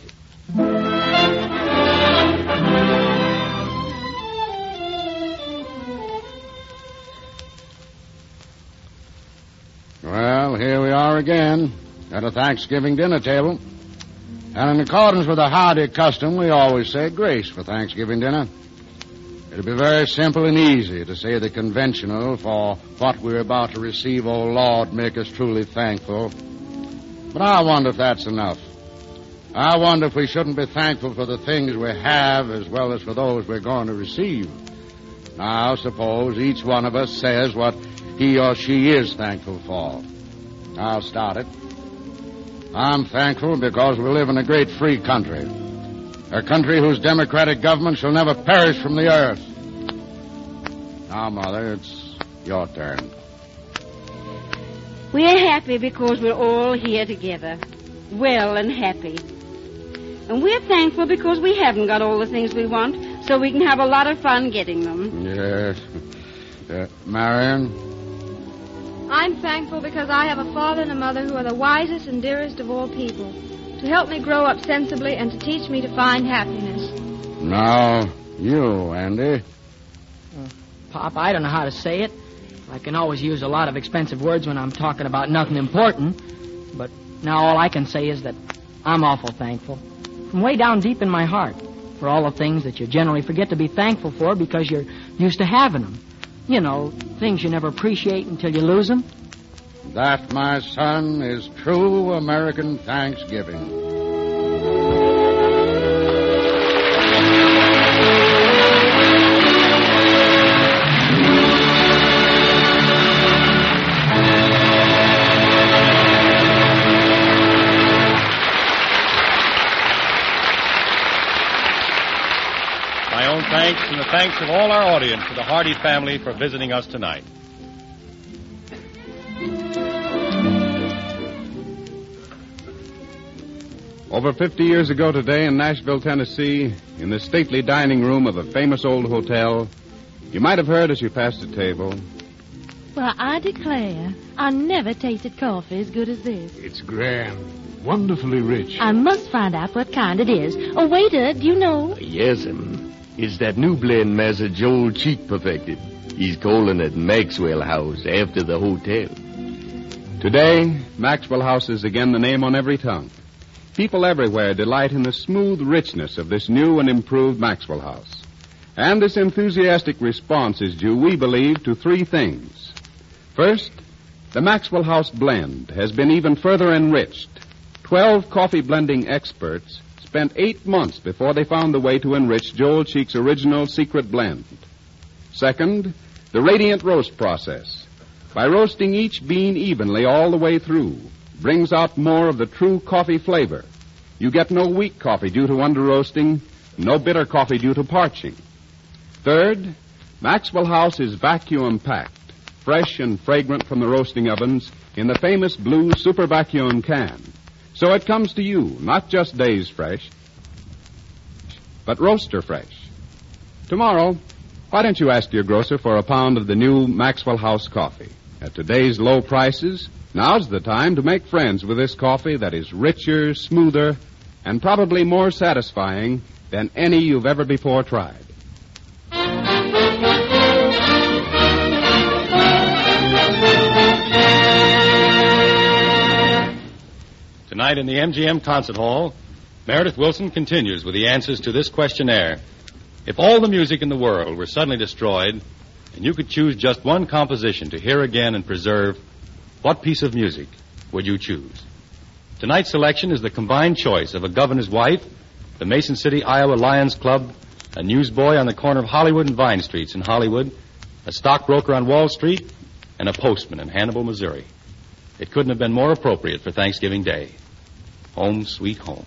Well, here we are again at a Thanksgiving dinner table. And in accordance with the Hardy custom, we always say grace for Thanksgiving dinner. It'll be very simple and easy to say the conventional for what we're about to receive. Oh, Lord, make us truly thankful. But I wonder if that's enough. I wonder if we shouldn't be thankful for the things we have as well as for those we're going to receive. Now, suppose each one of us says what he or she is thankful for. I'll start it. I'm thankful because we live in a great free country. A country whose democratic government shall never perish from the earth. Now, Mother, it's your turn. We're happy because we're all here together, well and happy. And we're thankful because we haven't got all the things we want, so we can have a lot of fun getting them. Yes. Marion? I'm thankful because I have a father and a mother who are the wisest and dearest of all people, to help me grow up sensibly and to teach me to find happiness. Now, you, Andy. Pop, I don't know how to say it. I can always use a lot of expensive words when I'm talking about nothing important. But now all I can say is that I'm awful thankful. From way down deep in my heart. For all the things that you generally forget to be thankful for because you're used to having them. You know, things you never appreciate until you lose them. That, my son, is true American Thanksgiving. My own thanks and the thanks of all our audience to the Hardy family for visiting us tonight. Over 50 years ago today in Nashville, Tennessee, in the stately dining room of a famous old hotel, you might have heard as you passed the table. Well, I declare, I never tasted coffee as good as this. It's grand. Wonderfully rich. I must find out what kind it is. Oh, waiter, do you know? Yes'm. It's that new blend Master Joel Cheek perfected. He's calling it Maxwell House after the hotel. Today, Maxwell House is again the name on every tongue. People everywhere delight in the smooth richness of this new and improved Maxwell House. And this enthusiastic response is due, we believe, to three things. First, the Maxwell House blend has been even further enriched. 12 coffee blending experts spent 8 months before they found the way to enrich Joel Cheek's original secret blend. Second, the radiant roast process. By roasting each bean evenly all the way through, brings out more of the true coffee flavor. You get no weak coffee due to under-roasting, no bitter coffee due to parching. Third, Maxwell House is vacuum-packed, fresh and fragrant from the roasting ovens in the famous blue super vacuum can. So it comes to you, not just days fresh, but roaster fresh. Tomorrow, why don't you ask your grocer for a pound of the new Maxwell House coffee? At today's low prices, now's the time to make friends with this coffee that is richer, smoother, and probably more satisfying than any you've ever before tried. Tonight in the MGM Concert Hall, Meredith Wilson continues with the answers to this questionnaire. If all the music in the world were suddenly destroyed, and you could choose just one composition to hear again and preserve, what piece of music would you choose? Tonight's selection is the combined choice of a governor's wife, the Mason City, Iowa Lions Club, a newsboy on the corner of Hollywood and Vine Streets in Hollywood, a stockbroker on Wall Street, and a postman in Hannibal, Missouri. It couldn't have been more appropriate for Thanksgiving Day. Home, sweet home.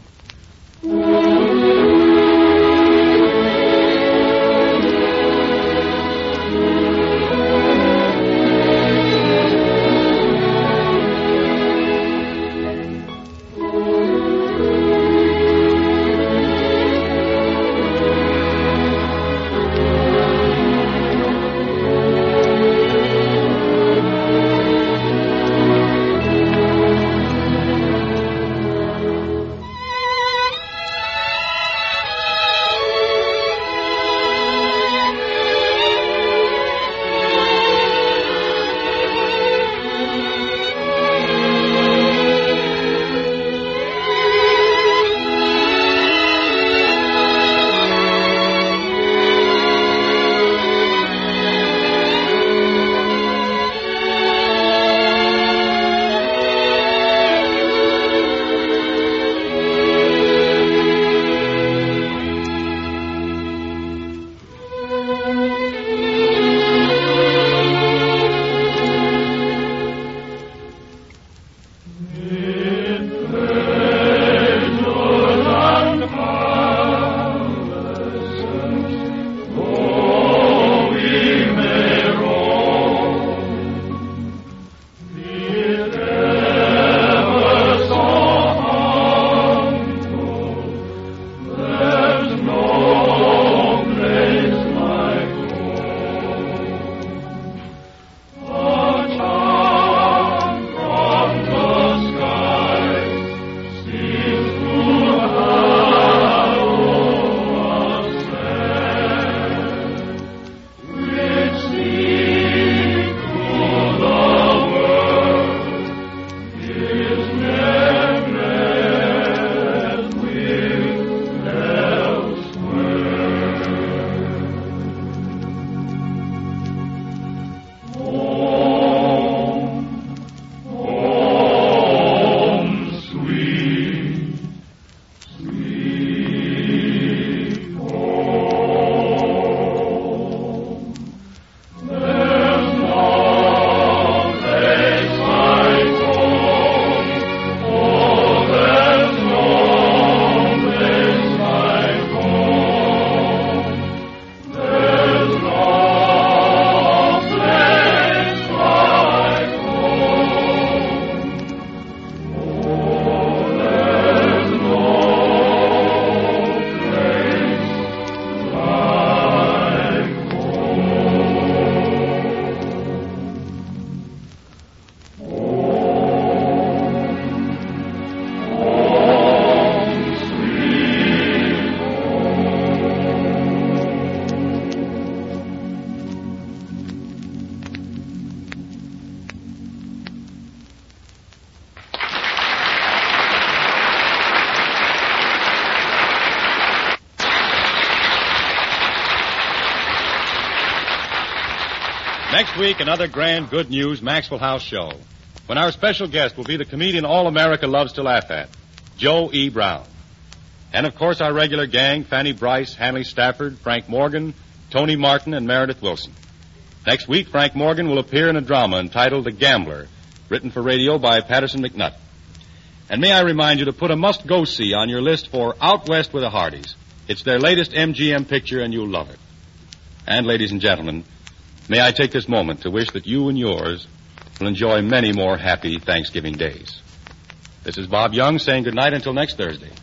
Next week, another grand good news Maxwell House show, when our special guest will be the comedian all America loves to laugh at, Joe E. Brown. And, of course, our regular gang, Fanny Bryce, Hanley Stafford, Frank Morgan, Tony Martin, and Meredith Wilson. Next week, Frank Morgan will appear in a drama entitled The Gambler, written for radio by Patterson McNutt. And may I remind you to put a must-go-see on your list for Out West with the Hardys. It's their latest MGM picture, and you'll love it. And, ladies and gentlemen, may I take this moment to wish that you and yours will enjoy many more happy Thanksgiving days. This is Bob Young saying good night until next Thursday.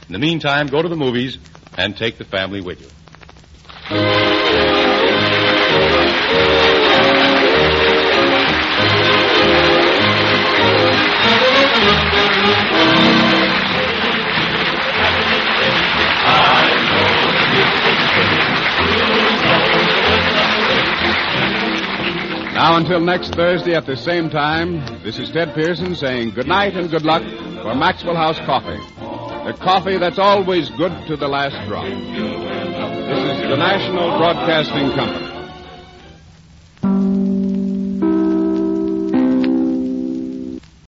In the meantime, go to the movies and take the family with you. Now, until next Thursday at the same time, this is Ted Pearson saying good night and good luck for Maxwell House Coffee. The coffee that's always good to the last drop. This is the National Broadcasting Company.